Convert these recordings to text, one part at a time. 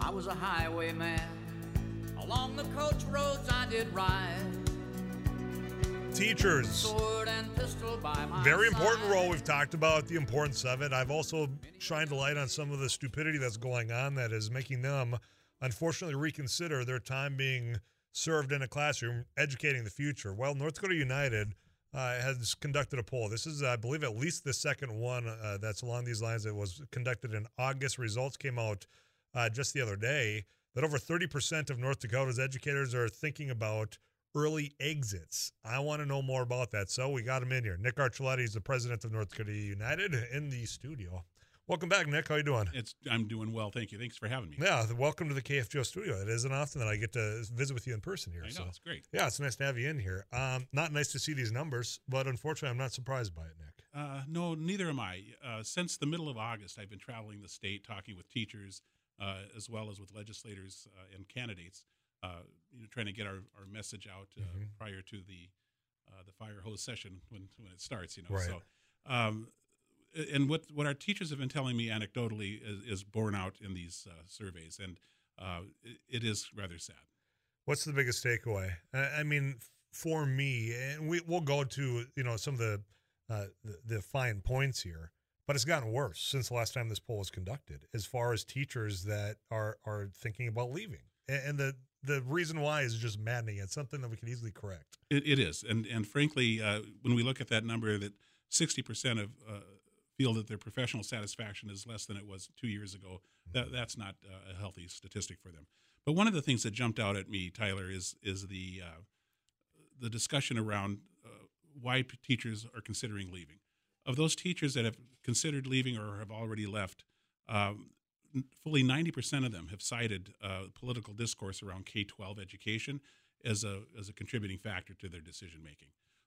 I was a highwayman. Along the coach roads I did ride. Teachers. Sword and pistol by my Very important side. role. We've talked about the importance of it. I've also shined a light on some of the stupidity that's going on that is making them, unfortunately, reconsider their time being served in a classroom, educating the future. Well, North Dakota United has conducted a poll. This is, I believe, at least the second one that's along these lines. It was conducted in August. Results came out just the other day that over 30% of North Dakota's educators are thinking about early exits. I want to know more about that, so we got him in here. Nick Archuleta is the president of North Dakota United in the studio. Welcome back, Nick. How you doing? I'm doing well, thank you. Thanks for having me. Yeah, welcome to the KFGO studio. It isn't often that I get to visit with you in person here. I know, it's great. Yeah, it's nice to have you in here. Not nice to see these numbers, but unfortunately, I'm not surprised by it, Nick. No, neither am I. Since the middle of August, I've been traveling the state, talking with teachers, as well as with legislators and candidates, trying to get our message out prior to the fire hose session when it starts. Right. So, and what our teachers have been telling me anecdotally is borne out in these surveys, and it is rather sad. What's the biggest takeaway? I mean, for me, and we'll go to some of the fine points here, but it's gotten worse since the last time this poll was conducted, as far as teachers that are thinking about leaving, and the reason why is just maddening. It's something that we can easily correct. It is, and frankly, when we look at that number, that 60% of feel that their professional satisfaction is less than it was 2 years ago, that's not a healthy statistic for them. But one of the things that jumped out at me, Tyler, is the discussion around why teachers are considering leaving. Of those teachers that have considered leaving or have already left, fully 90% of them have cited political discourse around K-12 education as a contributing factor to their decision making.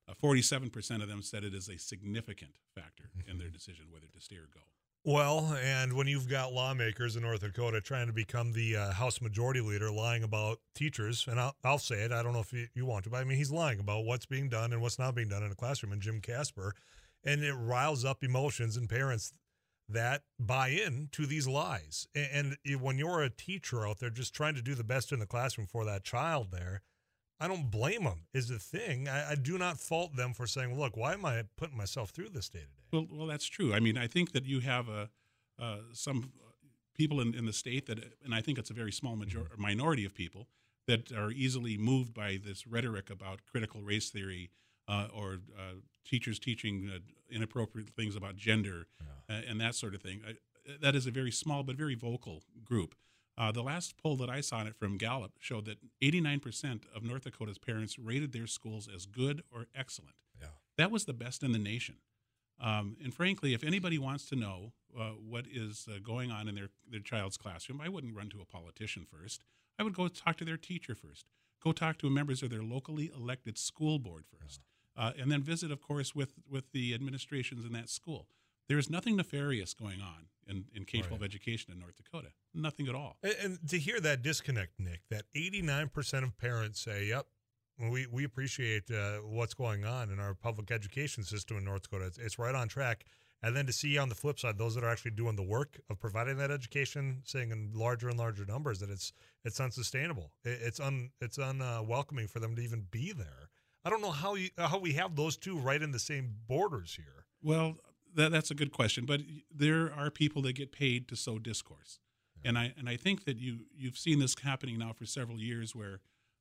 47% of them said it is a significant factor in their decision whether to stay or go. Well, and when you've got lawmakers in North Dakota trying to become the House Majority Leader lying about teachers, and I'll say it, I don't know if you want to, but I mean, he's lying about what's being done and what's not being done in a classroom, and Jim Casper, and it riles up emotions in parents that buy in to these lies. And when you're a teacher out there just trying to do the best in the classroom for that child there, I don't blame them, is the thing. I do not fault them for saying, look, why am I putting myself through this day to day? Well, that's true. I mean, I think that you have some people in the state that, and I think it's a very small minority of people that are easily moved by this rhetoric about critical race theory or teachers teaching inappropriate things about gender and that sort of thing. That is a very small but very vocal group. The last poll that I saw on it from Gallup showed that 89% of North Dakota's parents rated their schools as good or excellent. Yeah. That was the best in the nation. And frankly, if anybody wants to know what is going on in their child's classroom, I wouldn't run to a politician first. I would go talk to their teacher first. Go talk to members of their locally elected school board first. And then visit, of course, with the administrations in that school. There is nothing nefarious going on in K-12 education in North Dakota. Nothing at all. And to hear that disconnect, Nick, that 89% of parents say, yep, we appreciate what's going on in our public education system in North Dakota. It's right on track. And then to see on the flip side, those that are actually doing the work of providing that education, saying in larger and larger numbers that it's unsustainable. It's unwelcoming for them to even be there. I don't know how we have those two right in the same borders here. Well, that's a good question, but there are people that get paid to sow discourse, and I think that you've seen this happening now for several years, where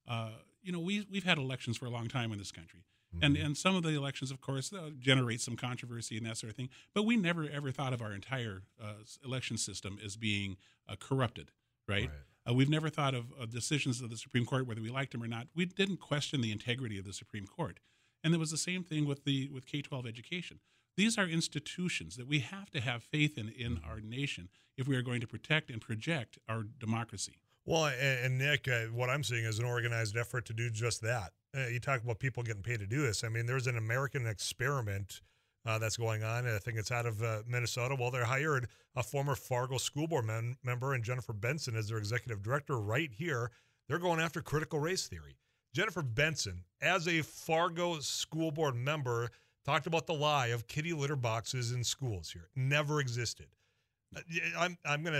we've had elections for a long time in this country, and some of the elections, of course, generate some controversy and that sort of thing. But we never ever thought of our entire election system as being corrupted, right? We've never thought of decisions of the Supreme Court, whether we liked them or not. We didn't question the integrity of the Supreme Court. And it was the same thing with K-12 education. These are institutions that we have to have faith in our nation if we are going to protect and project our democracy. Well, and Nick, what I'm seeing is an organized effort to do just that. You talk about people getting paid to do this. I mean, there's an American experiment that's going on. I think it's out of Minnesota. Well, they hired a former Fargo school board member and Jennifer Benson as their executive director right here. They're going after critical race theory. Jennifer Benson, as a Fargo school board member, talked about the lie of kitty litter boxes in schools here. Never existed. I'm going to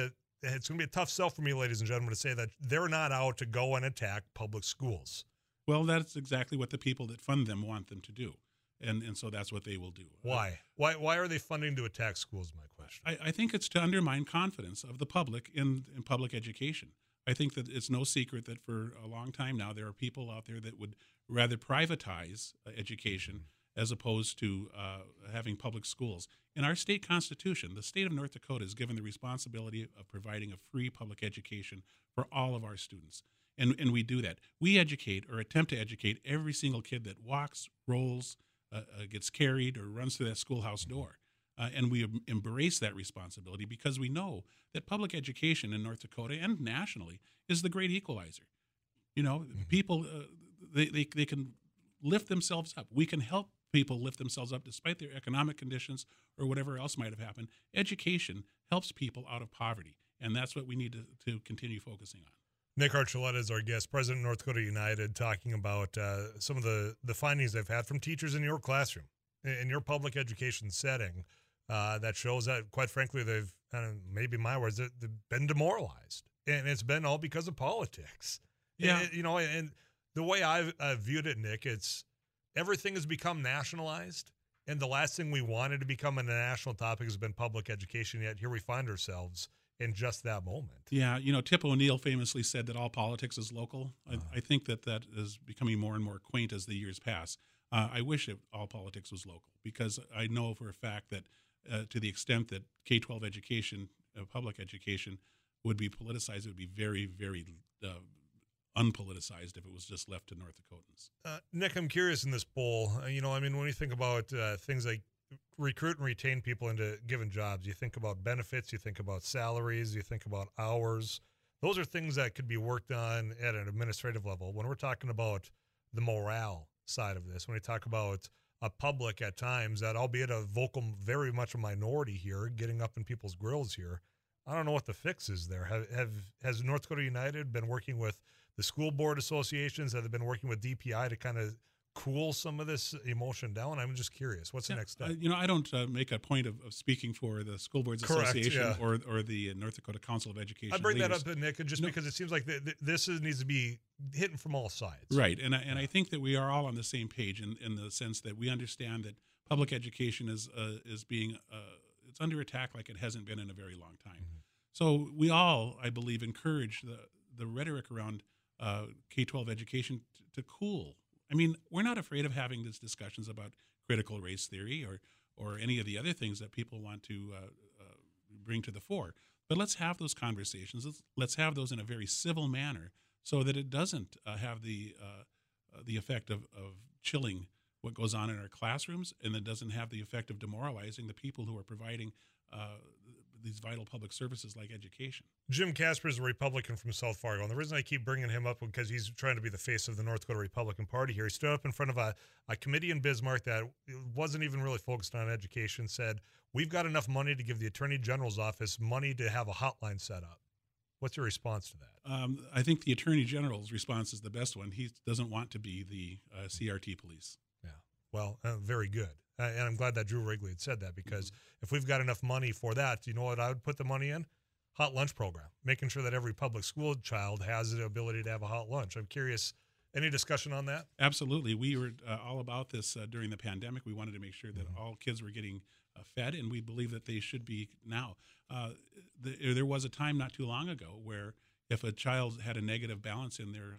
it's going to be a tough sell for me, ladies and gentlemen, to say that they're not out to go and attack public schools. Well, that's exactly what the people that fund them want them to do. And so that's what they will do. Why? Why are they funding to attack schools, my question? I think it's to undermine confidence of the public in public education. I think that it's no secret that for a long time now, there are people out there that would rather privatize education as opposed to having public schools. In our state constitution, the state of North Dakota is given the responsibility of providing a free public education for all of our students. And we do that. We educate or attempt to educate every single kid that walks, rolls, gets carried, or runs through that schoolhouse door. And we embrace that responsibility because we know that public education in North Dakota and nationally is the great equalizer. You know, people, they can lift themselves up. We can help people lift themselves up despite their economic conditions or whatever else might have happened. Education helps people out of poverty, and that's what we need to continue focusing on. Nick Archuleta is our guest, president of North Dakota United, talking about some of the findings they've had from teachers in your classroom, in your public education setting, that shows that, quite frankly, they've, maybe my words, they've been demoralized. And it's been all because of politics. Yeah. And the way I've viewed it, Nick, it's everything has become nationalized. And the last thing we wanted to become a national topic has been public education, yet here we find ourselves in just that moment. Yeah, Tip O'Neill famously said that all politics is local. I think that is becoming more and more quaint as the years pass. I wish all politics was local because I know for a fact that to the extent that K-12 education, public education, would be politicized, it would be very, very unpoliticized if it was just left to North Dakotans. Nick, I'm curious in this poll, when you think about things like recruit and retain people into given jobs, you think about benefits, you think about salaries, you think about hours. Those are things that could be worked on at an administrative level. When we're talking about the morale side of this, when we talk about a public at times that, albeit a vocal, very much a minority here, getting up in people's grills here, I don't know what the fix is there. Has North Dakota United been working with the school board associations? Have they been working with DPI to kind of cool some of this emotion down? I'm just curious. What's the next step? I don't make a point of speaking for the School Boards Association or the North Dakota Council of Education. I bring leaders. that up, Nick, just because it seems like this needs to be hitting from all sides. Right, and I think that we are all on the same page in the sense that we understand that public education is being it's under attack like it hasn't been in a very long time. Mm-hmm. So we all, I believe, encourage the rhetoric around K-12 education to cool. I mean, we're not afraid of having these discussions about critical race theory or any of the other things that people want to bring to the fore. But let's have those conversations. Let's have those in a very civil manner so that it doesn't have the effect of chilling what goes on in our classrooms, and it doesn't have the effect of demoralizing the people who are providing these vital public services like education. Jim Casper is a Republican from South Fargo, and the reason I keep bringing him up is because he's trying to be the face of the North Dakota Republican Party here. He stood up in front of a committee in Bismarck that wasn't even really focused on education, said, we've got enough money to give the Attorney General's office money to have a hotline set up. What's your response to that? I think the Attorney General's response is the best one. He doesn't want to be the CRT police. Yeah, well, very good. And I'm glad that Drew Wrigley had said that, because if we've got enough money for that, you know what I would put the money in? Hot lunch program, making sure that every public school child has the ability to have a hot lunch. I'm curious, any discussion on that? Absolutely. We were all about this during the pandemic. We wanted to make sure that all kids were getting fed, and we believe that they should be now. There was a time not too long ago where if a child had a negative balance in their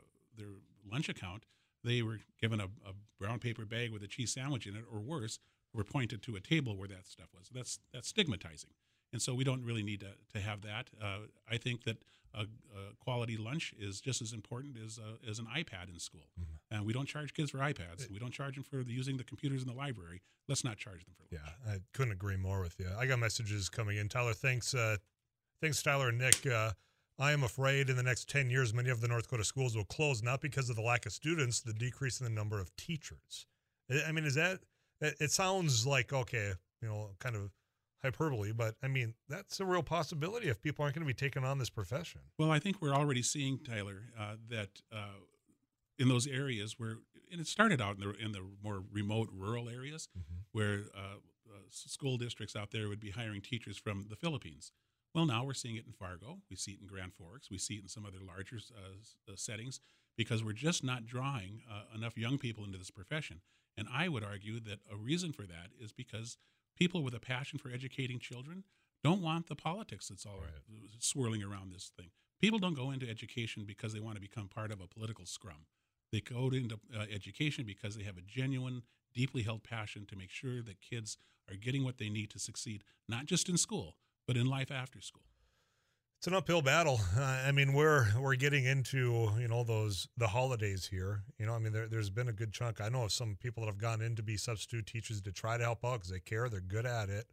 lunch account, they were given a brown paper bag with a cheese sandwich in it, or worse, were pointed to a table where that stuff was. That's stigmatizing. And so we don't really need to have that. I think that a quality lunch is just as important as an iPad in school. Mm-hmm. And we don't charge kids for iPads. We don't charge them for using the computers in the library. Let's not charge them for lunch. Yeah, I couldn't agree more with you. I got messages coming in. Tyler, thanks, Tyler and Nick. I am afraid in the next 10 years, many of the North Dakota schools will close, not because of the lack of students, the decrease in the number of teachers. I mean, it sounds like, okay, kind of hyperbole, but I mean, that's a real possibility if people aren't going to be taking on this profession. Well, I think we're already seeing, Tyler, that in those areas where, and it started out in the more remote rural areas, where school districts out there would be hiring teachers from the Philippines. Well, now we're seeing it in Fargo. We see it in Grand Forks. We see it in some other larger settings because we're just not drawing enough young people into this profession. And I would argue that a reason for that is because people with a passion for educating children don't want the politics that's all swirling around this thing. People don't go into education because they want to become part of a political scrum. They go into education because they have a genuine, deeply held passion to make sure that kids are getting what they need to succeed, not just in school, but in life after school. It's an uphill battle. I mean, we're getting into the holidays here. I mean, there's been a good chunk. I know of some people that have gone in to be substitute teachers to try to help out because they care. They're good at it.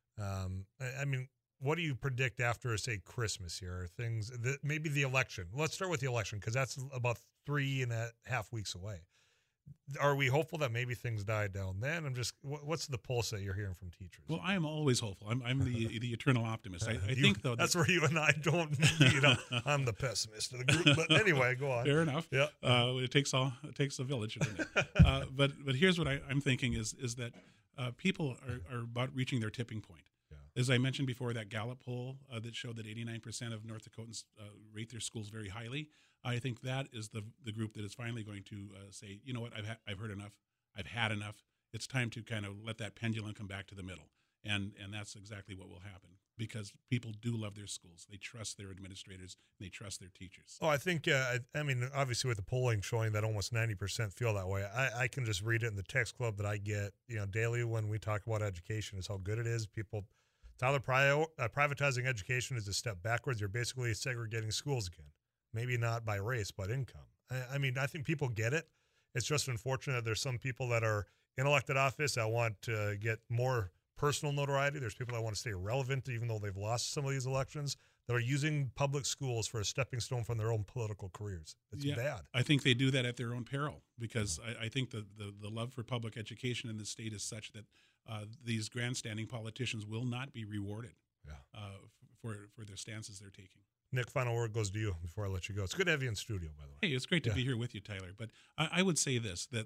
I mean, what do you predict after, say, Christmas here? Maybe the election. Let's start with the election because that's about 3.5 weeks away. Are we hopeful that maybe things die down then? What's the pulse that you're hearing from teachers? Well, I am always hopeful. I'm the eternal optimist. I think, though, that's where you and I don't meet. I'm the pessimist of the group. But anyway, go on. Fair enough. Yeah. It takes a village. But here's what I'm thinking is that people are about reaching their tipping point. Yeah. As I mentioned before, that Gallup poll that showed that 89% of North Dakotans rate their schools very highly. I think that is the group that is finally going to say, you know what, I've heard enough. I've had enough. It's time to kind of let that pendulum come back to the middle. And that's exactly what will happen because people do love their schools. They trust their administrators. And they trust their teachers. Oh, I think, I mean, obviously with the polling showing that almost 90% feel that way, I can just read it in the text club that I get, daily when we talk about education is how good it is. People, Tyler, privatizing education is a step backwards. You're basically segregating schools again. Maybe not by race, but income. I mean, I think people get it. It's just unfortunate that there's some people that are in elected office that want to get more personal notoriety. There's people that want to stay relevant even though they've lost some of these elections that are using public schools for a stepping stone from their own political careers. It's bad. I think they do that at their own peril because I think the love for public education in the state is such that these grandstanding politicians will not be rewarded for their stances they're taking. Nick, final word goes to you before I let you go. It's good to have you in studio, by the way. Hey, it's great to be here with you, Tyler. But I would say this, that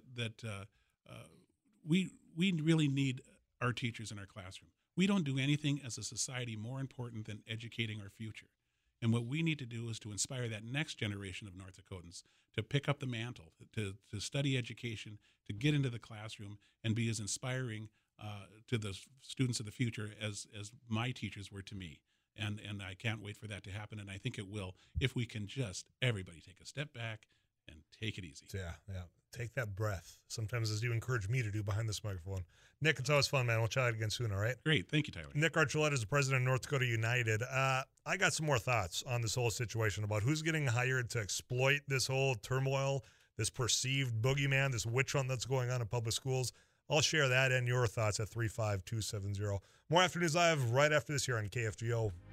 we really need our teachers in our classroom. We don't do anything as a society more important than educating our future. And what we need to do is to inspire that next generation of North Dakotans to pick up the mantle, to study education, to get into the classroom and be as inspiring to the students of the future as my teachers were to me. And I can't wait for that to happen, and I think it will if we can just, everybody take a step back and take it easy. Yeah. Take that breath. Sometimes as you encourage me to do behind this microphone. Nick, it's always fun, man. We'll chat again soon, all right? Great. Thank you, Tyler. Nick Archuleta is the president of North Dakota United. I got some more thoughts on this whole situation about who's getting hired to exploit this whole turmoil, this perceived boogeyman, this witch hunt that's going on in public schools. I'll share that and your thoughts at 35270. More Afternoons Live right after this here on KFGO.